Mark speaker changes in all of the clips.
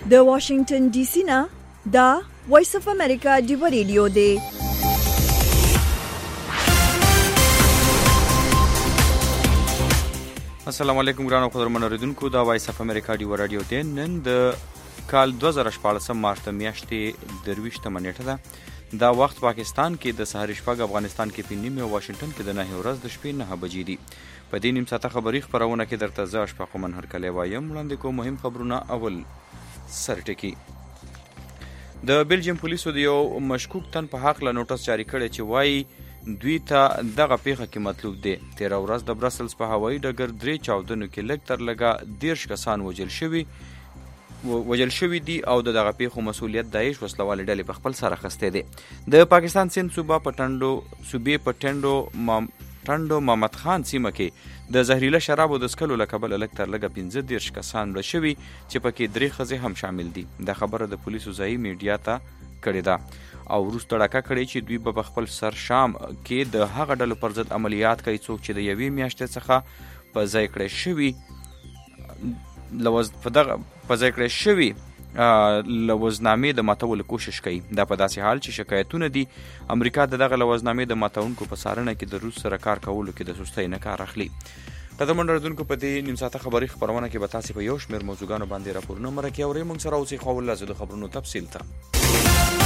Speaker 1: د واشنگټن ډي سي نه دا وایس اف امریکا ډیو ریډیو دی.
Speaker 2: السلام علیکم ګرانو قدرمنو اوریدونکو، دا وایس اف امریکا ډیو رادیو دی. نن د کال 2014 مارچ د میاشتې 23 نیټه ده. دا وخت پاکستان کې د سحر شپږ، افغانستان کې 5 او واشنگټن کې د 9 ورځ د شپې 9 بجې دي. په دې نیم ساعته خبري خبرونه کې درته زه اشفاق منهر کلی وایم. وړاندې کوم مهم خبرونه. اول سرټکی د بلجیم پولیسو د یو مشکوک تن په حق له نوټس جاری کړی چې وایي دوی ته دغه پیښه کې مطلوب دی. 13 ورځ د برسلز په هوایي ډګر 3 چاودنو کې لږ تر لږه 10 کسان وژل شوي دي او دغه پیښو مسؤلیت داعش وسلوالې ډلې په خپل سر اخیستی دی. د پاکستان سند صوبې په ټنډو محمد خان سیمه کې د زهریله شرابو د څښلو له کبله لږ تر لږه 15 کسان مړه شوي چې پکې 3 ښځې هم شامل دي. دا خبره د پولیسو ځایي میډیا ته کړې ده او وروسته ډاکه کړې چې دوی به په خپل سر شام کې د هغه ډلو پر ضد عملیات کوي څوک چې د یوې میاشتې څخه په ځای کړی شوي لوزنامې د ماتولو کوشش کوي. دا په داسې حال چې شکایتونه دي امریکا د دغه لوزنامې د ماتونکو په څارنه کې د روس سره کار کولو کې د سستۍ نه کار اخلي. قدرمن اوریدونکو، په دې نیم ساعته خبري خبرونه کې به تاسې په یو شمېر موضوعګانو باندې راپورونه مرکې اورئ. موږ سره اوسئ خو اول د خبرونو تفصیل ته.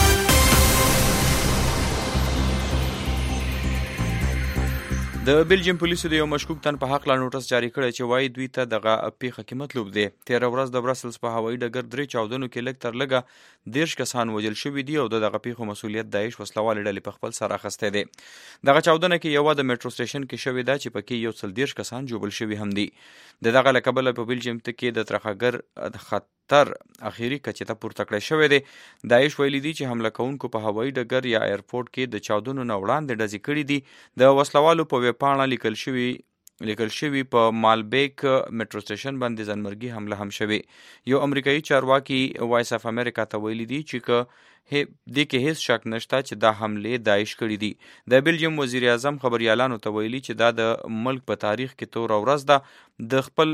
Speaker 2: د بلجیم پولیسو د یو مشکوک تن په حق لا نوټس جاری کړی چې وایي دوی ته دغه پیښه کې مطلوب دی. 13 ورځ د برسلز په هوایي ډګر 3 چاودنو کې لږ تر لږه 10 کسان وژل شوي دي او دغه پیښو مسؤلیت داعش وسلوالې ډلې په خپل سر اخیستی دی. دغه چاودنه کې یوه د میټرو سټیشن کې شوې ده چې پکې 110 کسان ژوبل شوي هم دي. د دغه له کبله په بلجیم کې د ترخګر خطر اخیری کچې ته پورته کړی شوی دی. داعش ویلي دي چې حمله کوونکو په هوایي ډګر یا ایرپورټ کې د چاودنو نه وړاندې ډزې کړي دي. د وسلوالو په ویبپاڼه لیکل شوي په مالبیک میټرو سټیشن باندې ځانمرګي حمله هم شوې. یو امریکایي چارواکي وایس اف امریکا ته ویلي دي چې دې کې هیڅ شک نشته چې دا حملې داعش کړي دي. د بلجیم وزیر اعظم خبریالانو ته ویلي چې دا د ملک په تاریخ کې توره ورځ ده. د خپل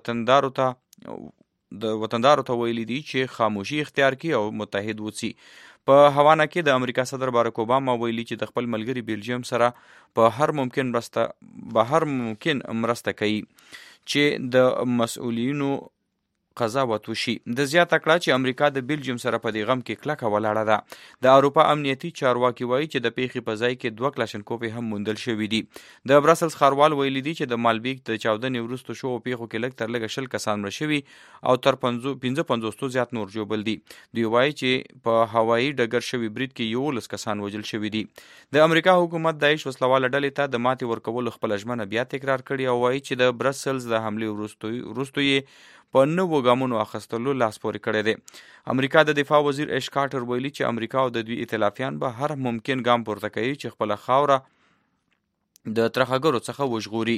Speaker 2: وطندارو ته ویلي دي چې خاموشي اختیار کړي او متحد وڅي. په هاوانا کې د امریکا صدر بارک اوباما ویلي چې د خپل ملګري بلجیم سره په هر ممکن مرسته کوي چې د مسؤلینو قضاوت وشي. د زیاته کړه چې امریکا د بلجیم سره په دې غم کې کلکه ولاړه ده. د اروپا امنیتي چارواکي وایي چې د پیښې په ځای کې 2 کلاشنکوفې هم موندل شوي دي. د برسلز ښاروال ویلي دي چې د مالبیک د چاودنې وروسته شوو پیښو کې لږ تر لږه 20 کسان مړه شوي او تر 55 زیات نور ژوبل دي. دوی وایي چې په هوایي ډګر شوي برید کې 11 کسان وژل شوي دي. د امریکا حکومت داعش وسلواله ډلې ته د ماتې ورکولو خپله ژمنه بیا تکرار کړې او وایي چې د برسلز د حملې وروسته یې په نوو ګامونو اخیستلو لاس پورې کړی دی. امریکا د دفاع وزیر ایش کارټر ویلي چې امریکا او د دوی ائتلافیان به هر ممکن ګام پورته کوي چې خپله خاوره د ترهګرو څخه وژغوري.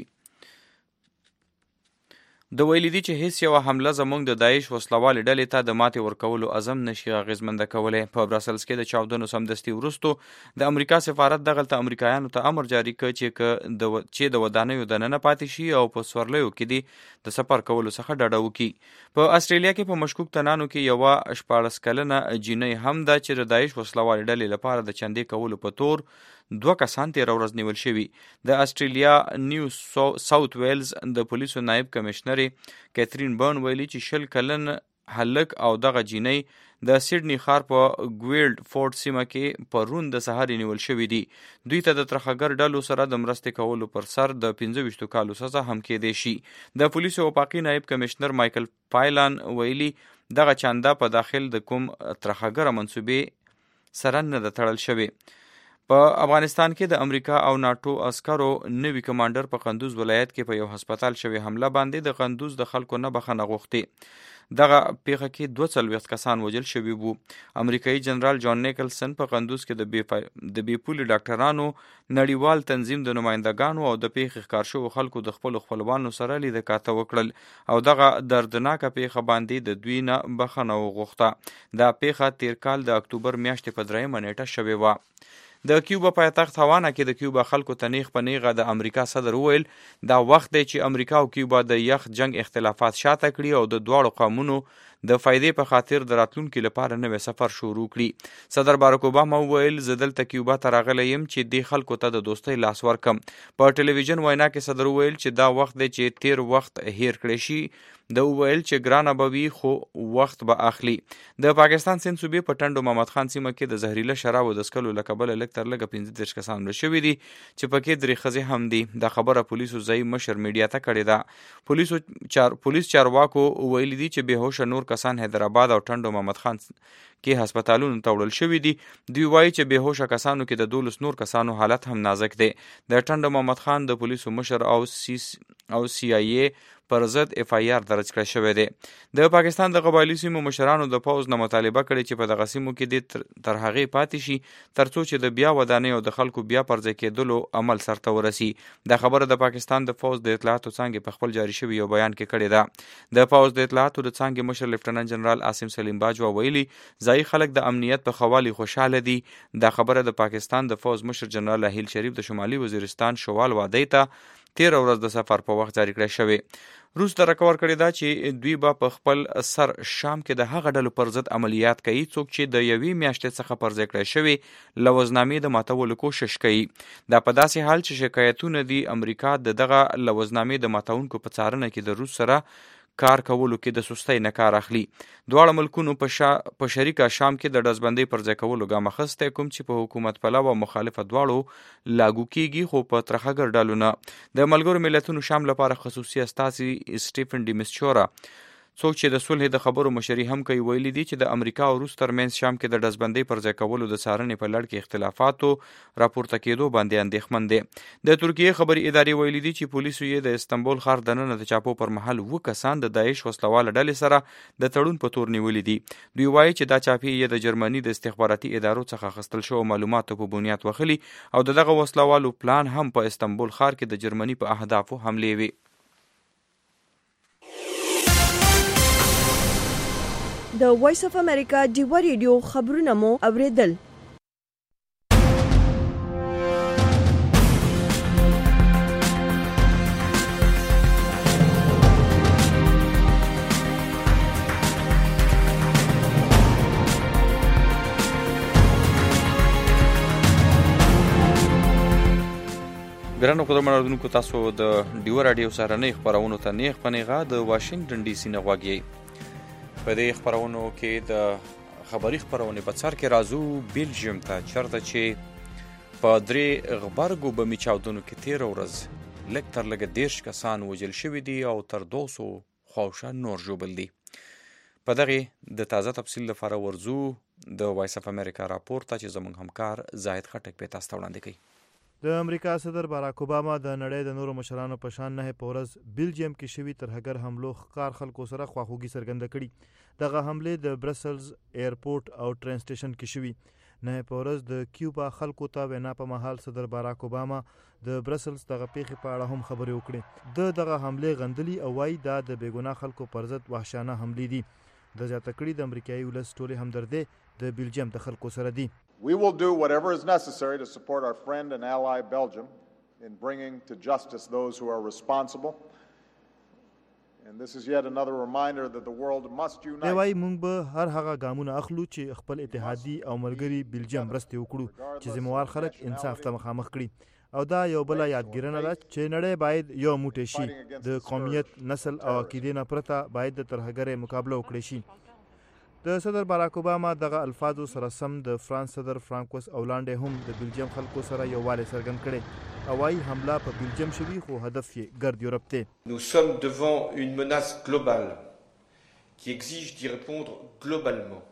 Speaker 2: د ویلي دي چې هیڅ یوه حمله زموږ د داعش وسلوالې ډلې ته د ماتې ورکولو عزم نشي اغېزمنده کولی. په برسلز کې د چاودنو سمدستي وروسته د امریکا سفارت دغلته امریکایانو ته امر جاری کړ چې د ودانیو دننه پاتې شي او په سورلیو کې دي د سفر کولو څخه ډډه وکړي. په استرالیا کې په مشکوک تنانو کې یوه 14 کلنه جینۍ هم ده چې د داعش وسلوالې ډلې لپاره د چندې کولو په تور 2 کسان 13 ورځ نیول شوي. د استرالیا نیو ساوث ویلز د پولیسو نائب کمشنرې کیترین برن ویلي چې 20 کلن هلک او دغه جینۍ د سیډني ښار په ګویلډ فورټ سیمه کې پرون د سهار نیول شوي دي. دوی ته د ترهګر ډلو سره د مرستې کولو پر سر د 25 کالو سزا هم کېدی شي. د پولیسو وفاقي نائب کمشنر مایکل پایلان ویلي دغه چانده په داخل د کوم ترهګره منصوبې سره نه ده تړل شوې. په افغانستان کې د امریکا او ناټو عسکرو نوي کمانډر په قندوز ولایت کې په یو هسپتال شوی حمله باندې د قندوز د خلکو نه بخښنه غوښتې. دغه پیښه کې 42 کسان وژل شوي وو. امریکایي جنرال جان نیکلسن په قندوز کې د بې پولې ډاکټرانو نړیوال تنظیم د نمایندګانو او د پیښې ښکار شوو خلکو د خپلو خپلوانو سره لیده کاته وکړل او دغه دردناکه پیښه باندې د دوی نه بخښنه وغوښته. دا پیښه تیر کال د اکتوبر میاشتې په 3 نیټه شوې وه. د کیوبا پایتخت هاوانا کې د کیوبا خلکو ته نیغ په نیغه د امریکا صدر وویل دا وخت دی چې امریکا او کیوبا د یخ جنگ اختلافات شاته کړي او د دواړو قومونو د فائدې په خاطر د راتلونکي لپاره نوې سفر شروع کړي. صدر باراک اوباما وویل زه دلته کیوبا ته راغلی یم چې دې خلکو ته د دوستۍ لاس ورکم. په ټلویزیون وینا کې صدر وویل چې دا وخت دی چې تیر وخت هیر کړی شي. د وویل چې ګرانه به وي خو وخت به اخلي. د پاکستان سند صوبې په ټنډو محمد خان سیمه کې د زهریله شرابو د څښلو له کبله لږ تر لږه 15 کسان مړه شوي دي چې پکې 3 ښځې هم دي. دا خبره پولیسو ځایي مشر میډیا ته کړې ده. پولیس چارواکو ویلي دي چې بېهوشه نور کسان حیدرآباد او ټنډو محمد خان کې هسپتالونو ته وړل شوي دي. دوی وایي چې بېهوشه کسانو کې د 12 نور کسانو حالت هم نازک دی. د ټنډو محمد خان د پولیسو مشر او CIA پر ضد FIR درج کړی شوی دی. د پاکستان د قبایلي سیمو مشرانو د پوځ نه مطالبه کړې چې په دغه سیمو کې د تر هغې پاتې شي ترڅو چې د بیا ودانۍ او د خلکو بیا پرځای کېدلو عمل سرته ورسي. دا خبره د پاکستان د پوځ د اطلاعاتو څانګې په خپل جاري شوي یو بیان کې کړې ده. د پوځ د اطلاعاتو د څانګې مشر لیفټننټ جنرال عاصم سلیم باجوا ویلي ځایي خلک د امنیت په خوالي خوشاله دي. دا خبره د پاکستان د پوځ مشر جنرال اهیل شریف د شمالي وزیرستان شوال وادۍ ته 13 ورځ د سفر په وخت جاری کړی شوی. روس ته راکور کړی دا چې دوی به په خپل سر شام کې د هغه ډلو پر ضد عملیات کوي څوک چې د یوې میاشتې څخه پر ځای کړی شوی لوزنامې د ماتولو کوشش کوي. دا په داسې حال چې شکایتونه دي امریکا د دغه لوزنامې د ماتونکو په څارنه کې د روس سره کار کولو کې د سستۍ نه کار اخلي. دواړه ملکونو په شریکه شام کې د ډزبندۍ پر ځای کولو ګام اخیستی کوم چې په حکومت پلو او مخالفه دواړو لاګو کیږي خو په ترخه ډلو نه. د ملګرو ملتونو شام لپاره خصوصي استازي سټیفن ډي مسچورا څوک چې د صلح د خبرو مشري هم کوي ویلي دي چې د امریکا او روس ترمنځ شام کې د ډزبندۍ پر ځای کولو د څارنې په لړ کې اختلافاتو راپورته کېدو باندې اندېښمن دي. د ترکیې خبري ادارې ویلي دي چې پولیسو یې د استنبول ښار دننه د چاپو پر مهال 2 کسان د داعش وسلواله ډلې سره د تړون په تور نیولي دي. دوی وایي چې دا چاپې یې د جرمني د استخباراتي ادارو څخه اخیستل شوو معلوماتو په بنیاد وخلي او دغه وسلوالو پلان هم په استنبول ښار کې د جرمني په اهدافو حملې وي.
Speaker 1: د وایس اف امریکا ډیوا ریډیو خبرونه مو اوریدل.
Speaker 2: ګرانو قدرمنو تاسو د ډیوا راډیو سهارنۍ خبرونو ته نیغ په نیغه د واشنگټن ډي سي نه غواګئ. په دې خبرونو کې د خبري خبرونې په سر کې راځو بیلجیم ته چېرته چې په 3 غبرګو بمي چاودنو کې 13 ورځ لږ تر لږه 10 کسان وژل شوي دي او تر 200 خواوشا نور ژوبل دي. په دغې د تازه تفصیل لپاره ورځو د وایس اف امریکا راپور ته چې زموږ همکار زاهد خټک به تاسو ته وړاندې کوي.
Speaker 3: د امریکا صدر باراک اوباما د نړۍ د نورو مشرانو په شان نه په ورځ بیلجیم کې شوي ترهګر حملو ښکار خلکو سره خواخوږي څرګنده کړي. دغه حملې د برسلز ایرپورټ او ټرین سټیشن کې شوي. نه په ورځ د کیوبا خلکو ته وینا په مهال صدر باراک اوباما د برسلز دغه پیښې په اړه هم خبرې وکړې. د دغه حملې غندلي او وایي دا د بېګناه خلکو پر ضد وحشیانه حملې دي. د زیاته کړي د امریکایي ولس ټولې همدردۍ د بیلجیم د خلکو سره دي.
Speaker 4: We will do whatever is necessary to support our friend and ally Belgium in bringing to justice those who are responsible. And this is yet another reminder that the world must unite.
Speaker 3: دی وایي موږ به هر هغه ګامونه اخلو چې خپل اتحادي او ملګري بیلجیم مرستې وکړو چې ذمهوار خلک انصاف ته مخامخ کړي. او دا یو بله یادګیرنه ده چې نړۍ باید یو موټی شي. د قومیت، نسل او عقیدې نه پرته باید د ترهګرۍ مقابله وکړی شي. د صدر باراک اوباما دغه الفاظو سره سم د فرانس صدر فرانکوس اولاندې هم د بیلجیم خلکو سره یووالی څرګند کړی او وايي حمله په بیلجیم شوي خو هدف یې ګرد یورپ دی.
Speaker 5: Nous sommes devant une menace globale qui exige d'y répondre globalement.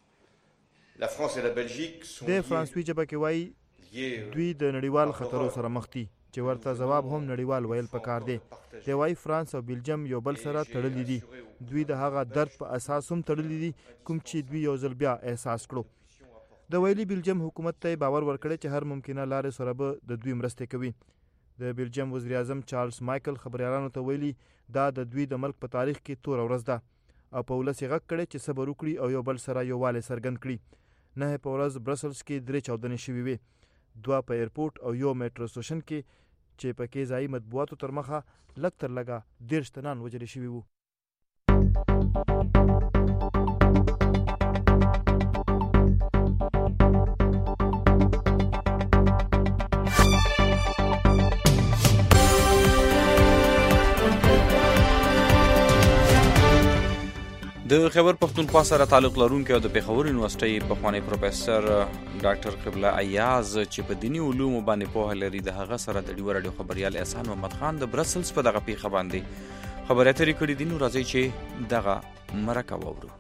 Speaker 5: La France et la Belgique sont
Speaker 3: د فرانسوي ژبه کې وايي دوی د نړیوال خطرو سره مخ دي چې ورته ځواب هم نړیوال ویل پکار دی. دی وایي فرانس او بیلجیم یو بل سره تړلي دي. دوی د هغه درد په اساس هم تړلي دي کوم چې دوی یو ځل بیا احساس کړو. د ویلي بیلجیم حکومت ته باور ورکړی چې هر ممکنه لارې سره به د دوی مرستې کوي. د بیلجیم وزیر اعظم چارلز مایکل خبریالانو ته ویلي دا د دوی د ملک په تاریخ کې توره ورځ ده او په ولس یې غږ کړی چې صبر وکړي او یو بل سره یووالی څرګند کړي. نه په ورځ برسلز کې 3 چاودنې شوي وې، 2 په ایرپورټ او یو میټرو سټیشن کې چې پکې ځایي مطبوعاتو تر مخه لږ تر لږه 13 تنان وژل شوي وو.
Speaker 2: د خیبر پښتونخوا سره تعلق لرونکي او د پېښور یونیورسيټي پخوانی پروفیسور ډاکټر قبله ایاز چې په دیني علومو باندې پوهه لري د هغه سره د ډیو رادیو خبريال احسان محمد خان د برسلز په دغه پیښه باندې خبرې اترې کړې دي. نو راځي چې دغه مرکه واورو.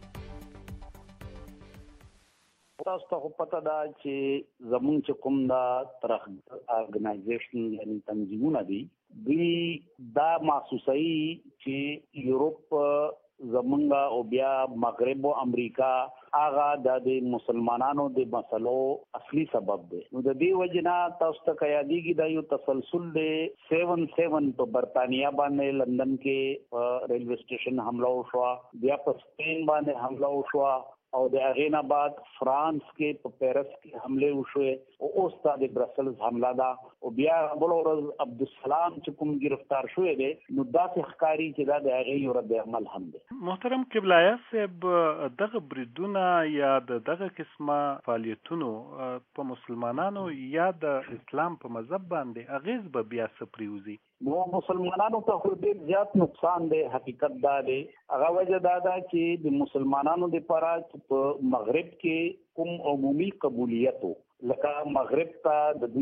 Speaker 6: تاسو ته پته ده چې زمونږ چې کوم دا ترخ ارګنایزیشن یعنی تنظیمونه دي دوی دا محسوسوي چې یورپ زمونږ او بیا مغرب او امریکا هغه د مسلمانانو د مسلو اصلي سبب دی. نو د دې وجنا تاسو ته یادېږي دا یو تسلسل دی 7/7 په برتانیا باندې لندن کې ریلوے سټیشن حمله وشو، بیا په سپین باندې حمله وشو او د هغې نه بعد فرانس کې په پیرس کې حمله وشوې او اوس دا د برسلز حمله ده او بیا بل ورځ عبدالسلام چې کوم گرفتار شوی دی نو داسې ښکاري چې دا د هغې یو رد عمل هم دی.
Speaker 7: محترم قبله ایاز صاحب، دغه بریدونه یا دغه قسمه فعالیتونو په مسلمانانو یا د اسلام په مذهب باندې اغیز به بیا څه پریوزي؟
Speaker 6: نو مسلمانانو ته خو ډېر زیات نقصان دی. حقیقت دا دی هغه وجه دا ده چې د مسلمانانو دپاره په مغرب کې کوم عمومي قبولیت لکه مغرب ته د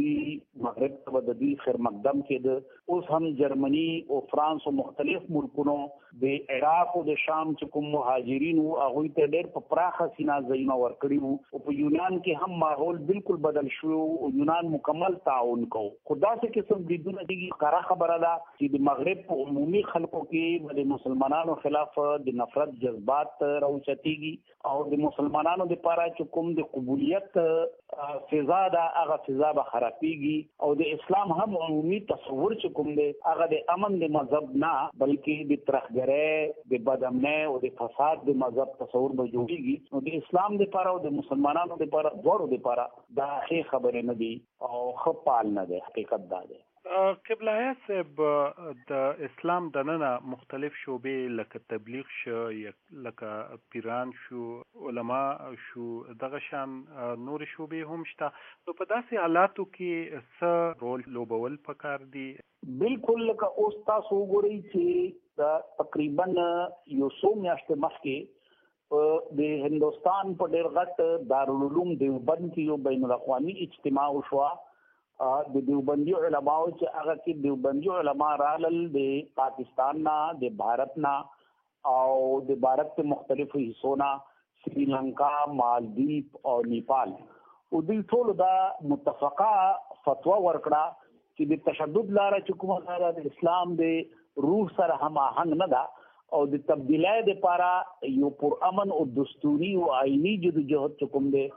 Speaker 6: دوی خیر مقدم کې اوس هم جرمني او فرانس او مختلف ملکونو د عراق او د شام چې کوم مهاجرین وو هغوی ته ډېر په پراخه سینه ځایونه ورکړي وو او په یونان کې هم ماحول بالکل بدل شو او یونان مکمل تعاون کوو. خو داسې قسم بریدونه دي ښکاره خبره ده چې د مغرب په عمومي خلکو کې د مسلمانانو خلاف د نفرت جذبات راوچتېږي او د مسلمانانو دپاره چې کوم د قبولیت فضا ده هغه فضا به خرابېږي او د اسلام هم عمومي تصور چې کوم دی هغه د امن د مذهب نه بلکې د ترخګرۍ د بدامنۍ او د فساد د مذهب تصور به جوړېږي. نو د اسلام دپاره او د مسلمانانو دپاره دواړو دپاره دا ښې خبرې نه دي او ښه پال نه دی. حقیقت دا دی.
Speaker 7: قبله ایاز صاحب، د اسلام دننه مختلف شعبې لکه تبلیغ شو، لکه پیران شو، علما شو، دغه شان نور شعبې هم شته. نو په داسې حالاتو کې څه رول لوبول پکار دي؟
Speaker 6: بالکل لکه اوس تاسو وګورئ چې دا تقریبا یو څو میاشتې مخکې د هندوستان په ډېر غټ دارالعلوم دیوبند کې یو بین الاقوامي اجتماع وشوه د دیوبندي علماو چې هغه کې دیوبندي علما رالل د پاکستان نه، د بھارت نه او د بھارت په مختلفو حصو نه، سریلنکا، مالدیپ او نیپال او دوی ټولو دا متفقه فتوا ورکړه چې د تشدد لاره چې کومه لاره د اسلام د روح سره هماهنګ نه ده او د تبدیلۍ دپاره یو پرامن او دستوري او آئینی جدوجہد چې کوم دی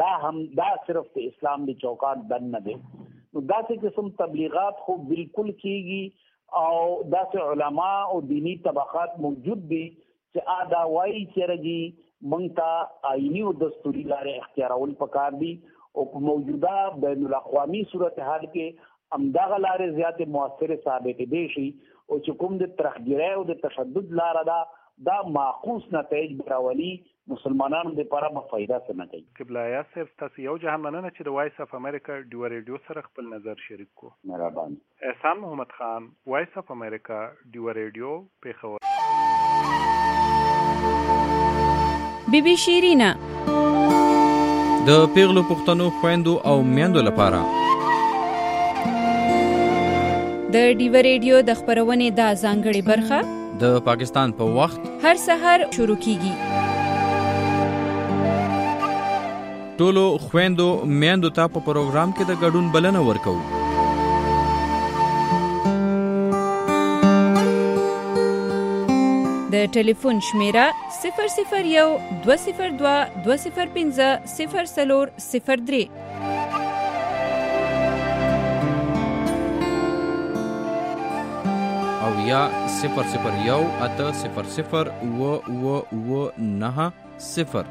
Speaker 6: دا صرف د اسلام د چوکاټ دن نه دی. نو داسې قسم تبلیغات خو بالکل کیږي او داسې علما او دینی طبقات موجود دي چې دا وایي چې رجی مونږ ته آئینی او دستوري لارې اختیارول پکار دي او په موجوده بین الاقوامي صورتحال کې همدغه لارې زیاتې مؤثرې ثابتې دی شي او چې کوم د ترخګیرۍ او د تشدد لاره ده دا معکوس نتایج راولي، مسلمانانو دپاره به فایده څه نه کوي.
Speaker 7: قبله ایاز صاحب، تاسو یو جهان مننه چې د وایس اف امریکا ډیو ریډیو سره خپل نظر شریک کو.
Speaker 6: مهرباني.
Speaker 7: احسان محمد خان، وایس اف امریکا ډیو ریډیو، پېښور.
Speaker 8: بیبي شیرینا
Speaker 2: د پیغلو پښتنو خويندو او میندو لپاره
Speaker 8: د ډیو ریډیو د خبرونې د ځانګړي برخه
Speaker 2: د پاکستان په وخت
Speaker 8: هر سحر شروع کیږي.
Speaker 2: ټولو خويندو میندو ته په پروګرام کې د ګډون بلنه ورکوو.
Speaker 8: د ټلیفون شمیره 001 202 205 0403
Speaker 2: او یا 001 800 990.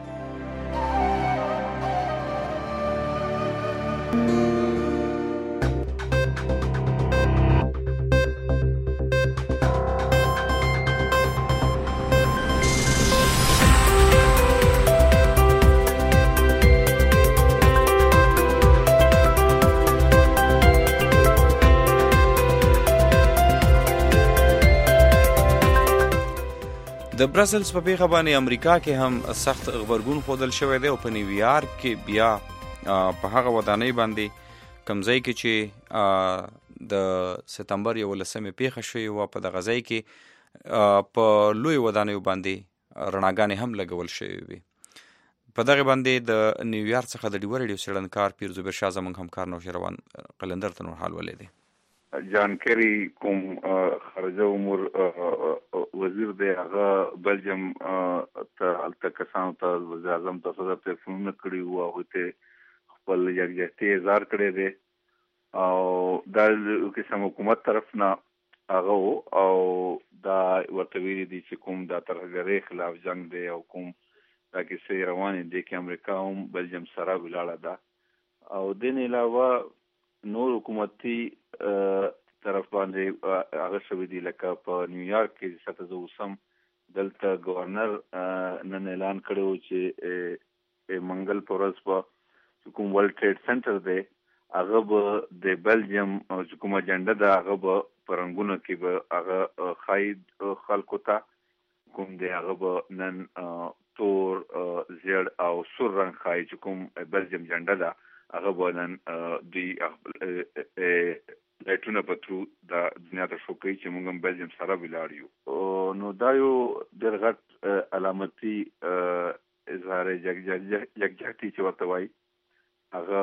Speaker 2: د برسلز په پیښه باندې امریکا کې هم سخت غبرګون ښودل شوی دی او په نیویارک کې بیا په هغه ودانۍ باندې کوم ځای کې چې د سپتمبر 11 پیښه شوې وه په دغه ځای کې په لوی ودانیو باندې رڼاګانې هم لګول شوې وي. په دغه باندې د نیویارک څخه د ډیوه ریډیو څېړنکار پیر زبیر شاه زموږ همکار نوشیروان قلندر ته نور حال ولیدی.
Speaker 9: جان کری کوم خارجه امور وزیر دی هغه بلجیم ته کسانو ته وزیر اعظم ته صدر تلیفونونه کړي وو، هغوی ته خپل یکجهتي اظهار کړی دی او دا قسم حکومت طرف نه هغه او دا ورته ویلي دي چې کوم دا ترهګرۍ خلاف جنګ دی او کوم دا کیسې روانې دي کې امریکا هم بلجیم سره ولاړه ده او دین علاوه نور حکومتي طرف باندې هغه شوي دي لکه په نیویارک کې 7 دلته گورنر نن اعلان کړی چې منګل په ورځ په کوم ورلډ ټریډ سنټر دی هغه به د بلجیم چې کومه جنډه ده هغه به په رنګونو کې به هغه ښایي خلکو ته کوم دی هغه به نن تور زیړ او سور رنګ ښایي چې کوم بلجیم جنډه ده هغه به نن دوی لایټونه په ترو د دنیا ته شو کوي چې موږ هم بلجیم سره ولاړ یو. نو دا یو ډېر غټ علامتي اظهار یکجهتي چې ورته وایي هغه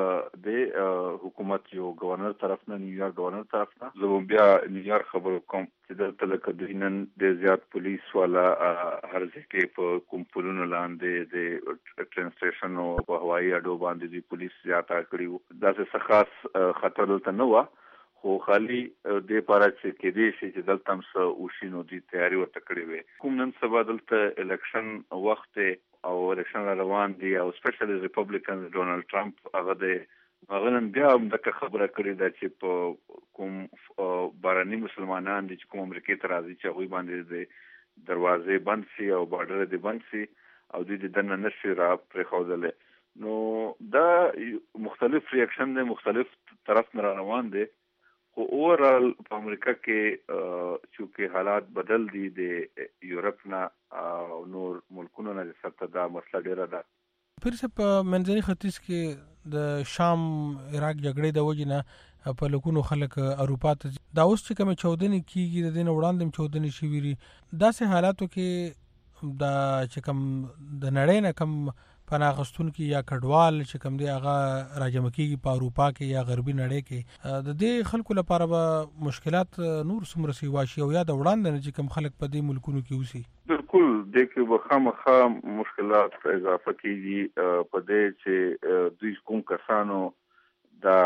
Speaker 9: د حکومت یو گورنر طرف نه نیویارک گورنر طرف نه. زه بیا نیویارک خبرو کوم چې دلته لکه دوی نن ډېر زیات پولیس والا هر ځای کې په کوم پلونو لاندې د ټرین سټیشن او په هوایي اډو باندې دوی پولیس زیاته کړي وو. داسې څه خاص خطر دلته نه وه خو خالي دې پاره چې کېدای شي چې دلته هم څه وشي نو دوی تیاري ورته کړې وې. کوم نن سبا دلته الیکشن وخت او الیکشن روان دي او سپیشلی ریپبلیکن ډونالډ ټرمپ هغه د نن بیا هم دغه خبره کړې ده چې په کوم بهرني مسلمانان دي چې کوم امریکې ته راځي چې هغوی باندې د دروازې بند شي او بارډر دې بند شي او دوی د دننه نشي را پرېښودلی. نو دا مختلف ریاکشن دی، مختلف طرف نه روان دی خو اوورال په امریکا کې چونکې حالات بدل دي د یورپ نه او نور ملکونو نه سره دا مسله ډېره ده.
Speaker 10: پیر صاحب په منځني ختیځ کې د شام عراق جګړې د وجې نه په لکونو خلک اروپا ته دا اوس چې کومې چاودنې کېږي د دې نه وړاندې هم چاودنې شوي دي. داسې حالاتو کې دا چې کوم د نړۍ نه کوم پناه اخیستونکي یا کډوال چې کوم دی هغه راجمع کېږي په اروپا کې یا غربي نړۍ کې د دې خلکو لپاره به مشکلات نور څومره سیوا شي او یا د وړاندې نه چې کوم خلک په دې ملکونو کې اوسي؟
Speaker 9: بالکل دې کې به خامخا مشکلات اضافه کېږي په دې چې دوی کوم کسانو دا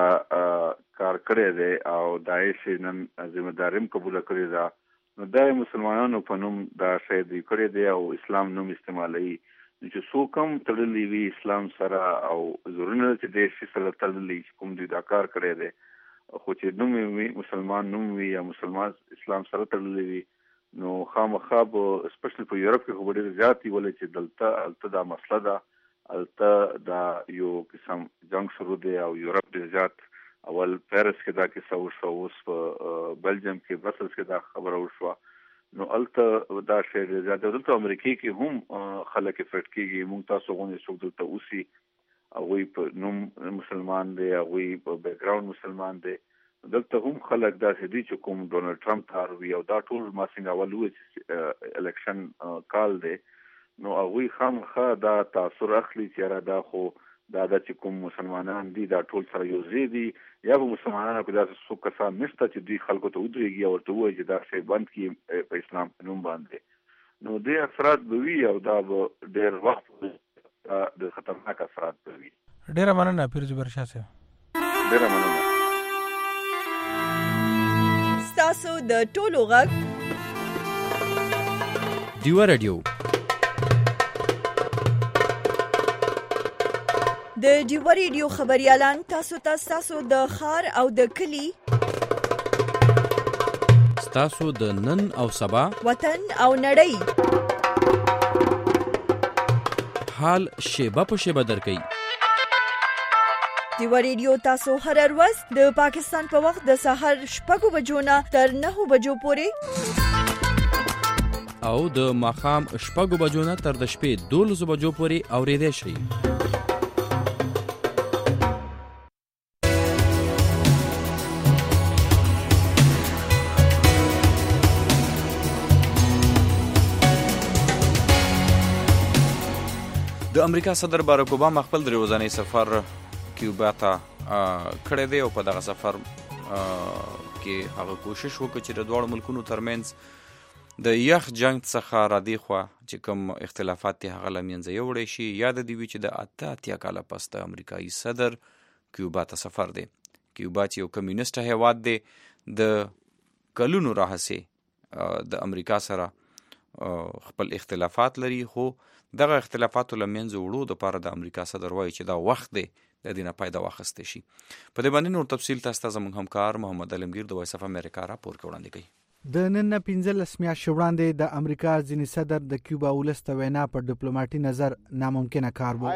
Speaker 9: کار کړی دی او دا یې نن ذمہداري هم قبوله کړې ده نو دا مسلمانانو په نوم دا شی دوی کړی دی او اسلام نوم استعمالوي چې څوک هم تړلی وي اسلام سره او زورونه چې د شي سره تړلی کوم دوی دا کار کړی دی خو چې نوم وي مسلمان نوم وي یا مسلمان اسلام سره تړلی وي نو خامخا به سپیشلی په یورپ کې خو ډېر زیات وي ولې چې دلته دا مسله ده هلته دا یو قسم جنګ شروع دی او یورپ ډېر زیات اول پیرس کې دا کیسه وشوه، اوس په بلجیم کې برسلز کې دا خبره وشوه. نو الته دا شی زیات دلته امریکا کې هم خلک افیکټ کېږي. موږ تاسو غوښتل څوک دلته اوسي هغوی په نوم مسلمان دی، هغوی په بیک ګراوند مسلمان دی. دلته هم خلک داسې دي چې کوم ډونالډ ټرمپ کار وي او دا ټول ما څنګه اول وویل چې الیکشن کال دی نو هغوی خامخا دا تاثر اخلي چې یاره دا خو دا چې کوم مسلمانان دي دا ټول سره یو ځای دي یا به مسلمانانو کې داسې څوک کسان نشته چې دوی خلکو ته ودرېږي او ورته ووایي چې دا شی بند کړي په اسلام په نوم باندې. نو دې اثرات به وي او دا به ډېر وخت د خطرناک اثرات به وي.
Speaker 10: ډېره مننه پیر زبیر شاه صاحب.
Speaker 9: ډېره مننه.
Speaker 1: ستاسو د ټولو غږ
Speaker 11: ډیوه رادیو
Speaker 1: د ډیوه ریډیو خبريالان تاسو د ښار او د کلی
Speaker 11: ستاسو د نن او سبا
Speaker 1: وطن او نړۍ
Speaker 11: حال شیبه په شیبه درکوي.
Speaker 1: ډیوه ریډیو تاسو هر ورځ د پاکستان په وخت د سهار 6 بجو نه تر 9 بجو پورې
Speaker 11: او د ماښام 6 بجو نه تر د شپې 12 بجو پورې اورېدای شئ.
Speaker 2: د امریکا صدر باراک اوباما خپل د ورځنی سفر کیوبا ته کړی دی او په دغه سفر کې هغه کوشش وکړ چې د دواړو ملکونو ترمنځ د یخ جنگ څخه را دی خوا چې کوم اختلافات دي هغه له منځه یوړی شي. یاد دې وي چې د 88 کاله پس د امریکایي صدر کیوبا ته سفر دی. کیوبا چې یو کمیونیسټ هیواد دی د کلونو راهیسې د امریکا سره خپل اختلافات لري، خو دغه اختلافاتو له منځه وړو دپاره د امریکا صدر وایي چې دا وخت دی د دې نه فایده واخیستی شي. په دې باندې نور تفصیل تاسو ته زموږ همکار محمد علمگیر د وایس اف امریکا راپور کې وړاندې کوي.
Speaker 12: د نن 15 میاشتې وړاندې د امریکا ځینې صدر د کیوبا ولس ته وینا په ډیپلوماټي نظر ناممکنه کار و.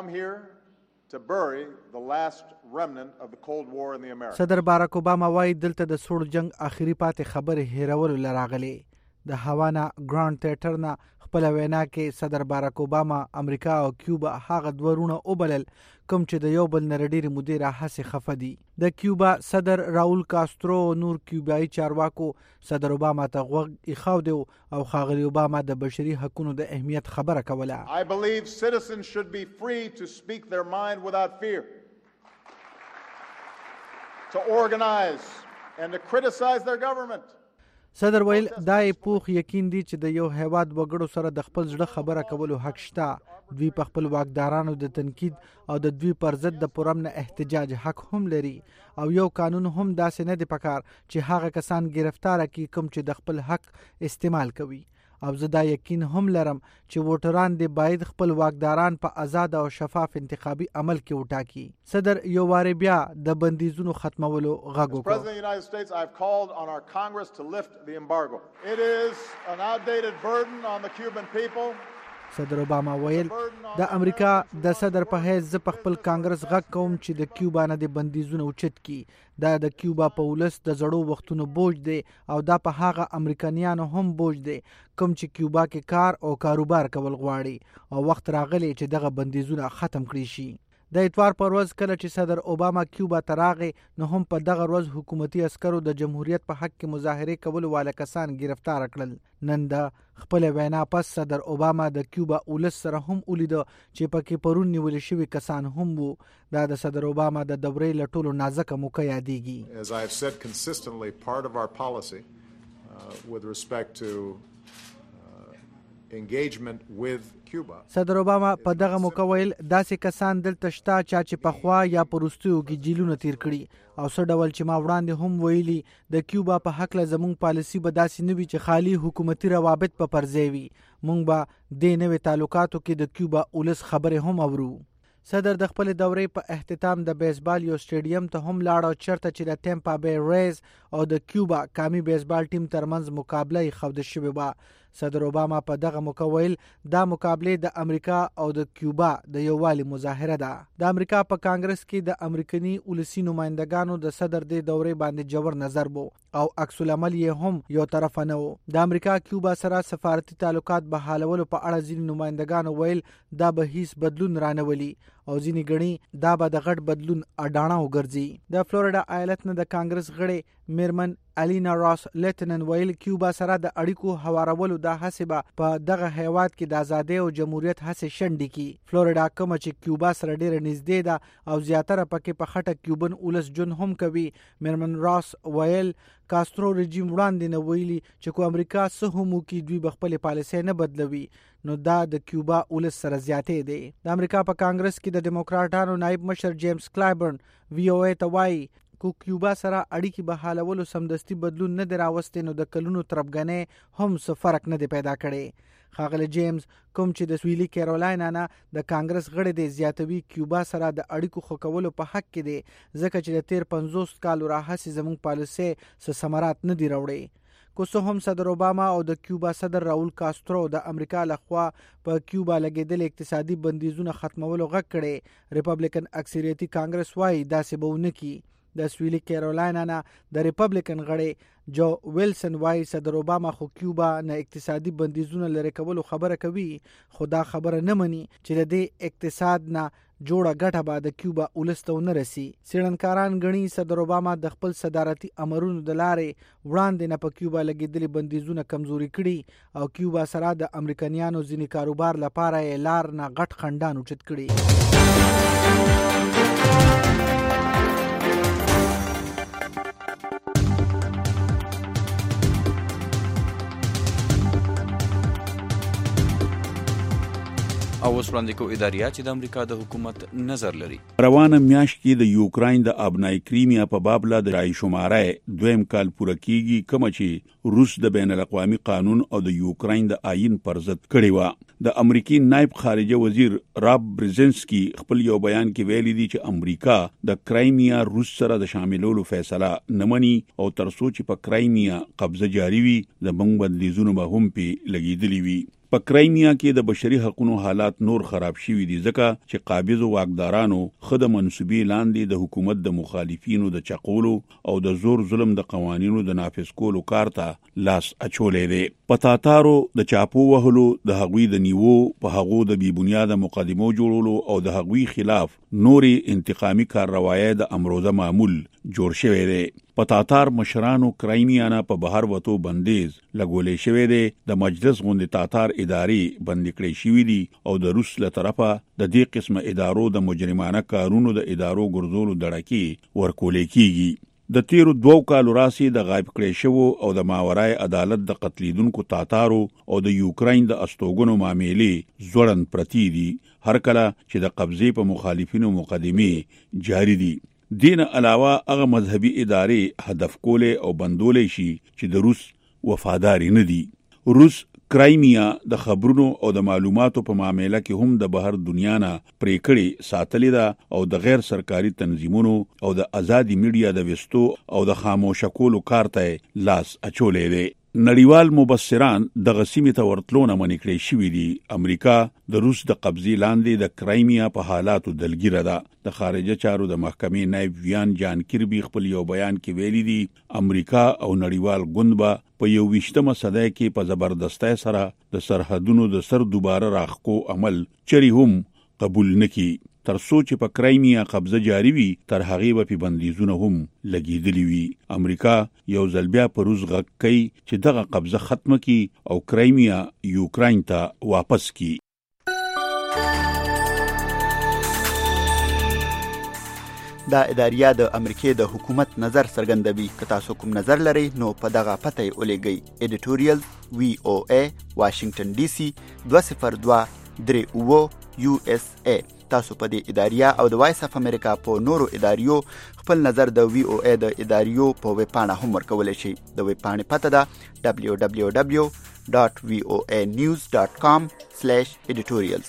Speaker 12: صدر باراک اوباما وایي دلته د سوړ جنگ آخري پاتې خبرې هیرولو لراغلي. د هاوانا ګراند تیټر نه خپل وینا کې صدر باراک اوباما امریکا او کیوبا هغه دوه رونه وبلل کوم چې د یو بل نه ډېرې مودې راهیسې خفه دي. د کیوبا صدر راول کاسترو او نور کیوبایي چارواکو صدر اوباما ته غوږ ایښودی او ښاغلي اوباما د بشري حقونو د اهمیت خبره کوله.
Speaker 4: I believe citizens should be free to speak their mind without fear, to organize and to criticize their government.
Speaker 12: صدر ویل دا یې پوخ یقین دی چې د یو هیواد وګړو سره د خپل زړه خبره کولو حق شته. دوی په خپل واکدارانو د تنقید او د دوی پر ضد د پرامن احتجاج حق هم لري او یو قانون هم داسې نه دی پکار چې هغه کسان گرفتار کړي کوم چې د خپل حق استعمال کوي. او زه دا یقین هم لرم چې ووټران دې باید خپل واکداران په آزاد او شفاف انتخابي عمل کې وټاکي. صدر یو وارې بیا د بندیزونو ختمولو غږ وکړ. صدر اوباما ویل د امریکا د صدر په حیث زه په خپل کانګرس غږ کوم چې د کیوبا نه د بندیزونه اوچت کړي. دا د کیوبا په ولس د زړو وختونو بوج دی او دا په هغه امریکایانو هم بوج دی کوم چې کیوبا کې کار او کاروبار کول غواړي او وخت راغلی چې دغه بندیزونه ختم کړي شي. د اتوار پر ورځ کله چې صدر اوباما کیوبا ته راغی نو هم په دغه ورځ حکومتي عسکرو د جمهوریت په حق کې مظاهرې کولو والا کسان گرفتار کړل. نن د خپل وینا پس صدر اوباما د کیوبا ولس سره هم ولیده چې پکې پرون نیول شوي کسان هم وو. دا د صدر اوباما د دورې له ټولو نازکه موقع یادېږي.
Speaker 4: As I have said consistently, part of our policy with respect to engagement with Cuba.
Speaker 12: صدر اوباما په دغه موقع ویل داسې کسان دلته شته چې پخوا یا په وروستیو کې جیلونه تیر کړي او څه ډول چې ما وړاندې هم ویلي د کیوبا په هکله زموږ پالیسي به داسې نه وي چې خالي حکومتي روابط په پرځای وي. موږ به دې نوې تعلقاتو کې د کیوبا ولس خبرې هم اورو. صدر د خپل دورې په اختتام د بیسبال یو سټیډیم ته هم لاړ او چرته چې د ټیمپا بی ریز او د کیوبا قومي بیسبال ټیم ترمنځ مقابله خوده شوې وه. صدر اوباما په دغه موقع ویل دا مقابله د امریکا او د کیوبا د یووالي مظاهره ده. د امریکا په کانګرس کې د امریکني ولسی نمائندګانو د صدر د دورې باندې جوړ نظر وو او عکس العمل یې هم یو طرف نه وو. د امریکا کیوبا سره سفارتي تعلقات بحالولو په اړه ځینې نمائندګانو ویل دا به هیڅ بدلون رانولي او ځینې ګڼي دا به د غټ بدلون اډانه وګرځي. د فلوریډا ایالت نه د کانګرس غړي میرمن الینا راس لیټنن ویل کیوبا سره د اړیکو هوارولو د هڅې به په دغه هیواد کې د ازادۍ او جمهوریت هڅې شنډې کړي. فلوریډا کومه چې کیوبا سره ډیره نږدې ده او زیاتره پکې په خټه کیوبن ولس ژوند هم کوي. میرمن راس ویل کاسترو رژیم وړاندې نه ویلي چې کو امریکا څه هم وکړي دوی به خپلې پالیسۍ نه بدلوي نو دا د کیوبا ولس سره زیاتې دی. د امریکا په کانګرس کې د ډیموکراټانو نائب مشر جیمز کلایبرن وی او ای ته وایي کو کیوبا سره اړیکې بحالولو سمدستي بدلون نه دی راوستی نو د کلونو تربګنۍ هم څه فرق نه دی پیدا کړی. ښاغلی جیمز کوم چې د سویلي کیرولاینا نه د کانګرس غړی دی زیاتوي کیوبا سره د اړیکو ښه کولو په حق کې دی ځکه چې د تیر 50 کالو راهیسې زموږ پالیسۍ څه ثمرات نه دي راوړی. کو څه هم صدر اوباما او د کیوبا صدر راول کاسترو د امریکا لخوا په کیوبا لګیدل اقتصادي بندیزونه ختمولو غږ کړي ریپبلیکن اکثریتي کانګرس وايي داسې به ونه کړي. د سویلي کیرولینا نه د ریپبلیکن غړی جو ویلسن وایي صدر اوباما خو کیوبا نه اقتصادي بندیزونه لرې کولو خبره کوي، خو دا خبره نه مني چې د دې اقتصاد نه جوړه ګټه به د کیوبا ولس ته ونه رسي. څېړنکاران ګڼي صدر اوباما د خپل صدارتي امرونو د لارې وړاندې نه په کیوبا لګېدلي بندیزونه کمزوري کړي او کیوبا سره د امریکایانو ځینې کاروبار لپاره یې لار نه غټ خنډان اوچت کړي.
Speaker 2: او اوس وړاندې کوو اداریه چې د امریکا د حکومت نظر لري.
Speaker 13: روانه میاشت کې د یوکراین د ابنای کریمیا په بابله د رای شماره دویم کال پوره کیږي، کوم چې روس د بین الاقوامي قانون او د یوکراین د آئین پر ضد کړی و. د امریکای نائب خارجه وزیر راب برزنسکی خپل یو بیان کې ویلي دی چې امریکا د کرایمیا روس سره د شاملولو فیصله نه مني او تر څو چې په کرایمیا قبضه جاری وي د بنګ بندیزونو به هم پی لګیدلی وي. په کرایمیا کې د بشري حقوقو حالات نور خراب شوي دي ځکه چې قابض واکدارانو خود منسوبي لاندې د حکومت د مخالفینو د چقولو او د زور ظلم د قوانینو د نافذ کولو کار ته لاس اچولې دي. په تاتارو د چاپو وهلو، د هغوی د نیوو، په هغو د بی بنیاده مقدمو جوړولو او د هغوی خلاف نوري انتقامي کارروایي د امروزه معمول جوړ شوی دی. په تاتار مشرانو کرایمیا نه په بهر وتو بندیز لګولې شوی دی. د مجلس غوندې تاتار ادارې بندي کړې شوې دي او د روس له طرفه د دې قسمه ادارو د مجرمانه کارونو د ادارو ګرځولو دړکې ورکولې کیږي. د تیرو 2 کالو راسي د غایب کړې شوو او د ماورای عدالت د قتلیدونکو تاتارو او د یوکراین د استوګنو معاملې زوړند پرتی دي، هر کله چې د قبضې په مخالفینو مقدمې جاری دي. دین علاوه هغه مذهبي ادارې هدف کولې او بندولې شي چې د روس وفاداری نه دي. روس کرایمیا د خبرونو او د معلوماتو په معاملې کې هم د بهر دنیا نه پرې کړې ساتلې ده او د غیر سرکاري تنظیمونو او د ازادي میډیا د وستو او د خاموشه کولو کار ته لاس اچولې دي. نړیوال مبصران د غسیمې ته ورتلونه منې کړې شوي دي. امریکا د روس د قبضې لاندې د کرایمیا په حالاتو دلګیره ده. د خارجه چارو د محکمې نائب ویان جان کیربي خپل یو بیان کې ویلي دي امریکا او نړیوال ګوند به په 21مه صدۍ کې په زبردستۍ سره د سرحدونو د سر دوباره راخکو عمل چری هم قبول نکي. تر څو چې په کرایمیا قبضه جاری وي تر هغې به په بندیزونه هم لګیدلی وي. امریکا یو ځل بیا په روس غږ کوي چې دغه قبضه ختمه کړي او کرایمیا یوکراین ته واپس کړي.
Speaker 14: دا اداریه د امریکای د حکومت نظر څرګندوي. که تاسو کوم نظر لرئ نو په دغه پته یې ولېږئ. ایډیټوریال VOA واشنگټن DC 20238 USA. تاسو په دې اداریه او د وایس اف امریکا په نورو اداریو خپل نظر د VOA د اداریو په ویب پاڼه هم ورکولی شئ. د ویب پاڼې پته ده www.voanews.com/editorials.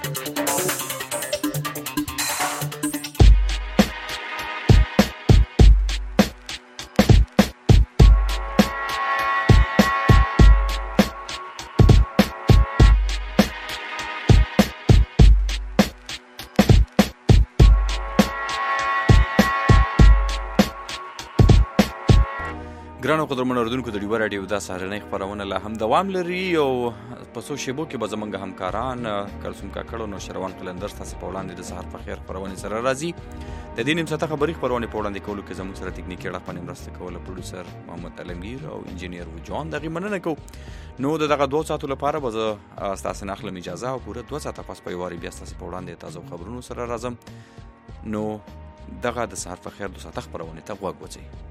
Speaker 2: ګرانو قدرمنو اوریدونکو د ډیوه راډیو دا سهارنۍ خپرونه لا هم دوام لري او په څو شیبو کې به زموږ همکاران کلثوم کاکړ او نوشروان قلندر ستاسو په وړاندې د سهار په خیر خپرونې سره راځي. د دې نیم ساعته خبري خپرونې په وړاندې کولو کې زموږ سره تکنیکي اړخ باندې مرسته کوله پروډوسر محمد علمگیر او انجینیر وجان. دغه مننه کوو. نو دغه 2 ساعتو لپاره به تاسو نه اخلم اجازه او پوره 2 ساعته پس په واري بیا تاسو په وړاندې تازه خبرونو سره راځم. نو دغه د سهار په خیر 2 ساعته خپرونې ته غوږ وځئ.